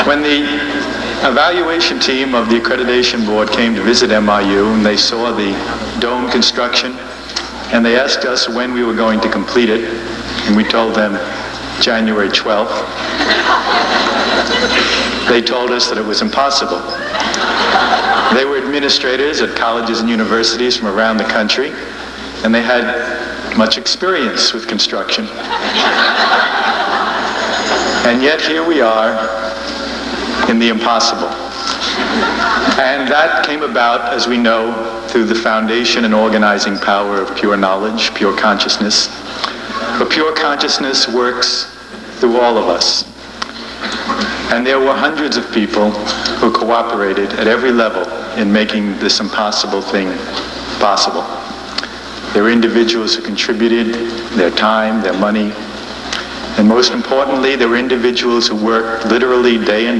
When the evaluation team of the accreditation board came to visit MIU and they saw the dome construction and they asked us when we were going to complete it, and we told them January 12th, they told us that it was impossible. They were administrators at colleges and universities from around the country, and they had much experience with construction. And yet here we are in the impossible. And that came about, as we know, through the foundation and organizing power of pure knowledge, pure consciousness. But pure consciousness works through all of us. And there were hundreds of people who cooperated at every level in making this impossible thing possible. There were individuals who contributed their time, their money, and most importantly, there were individuals who worked literally day and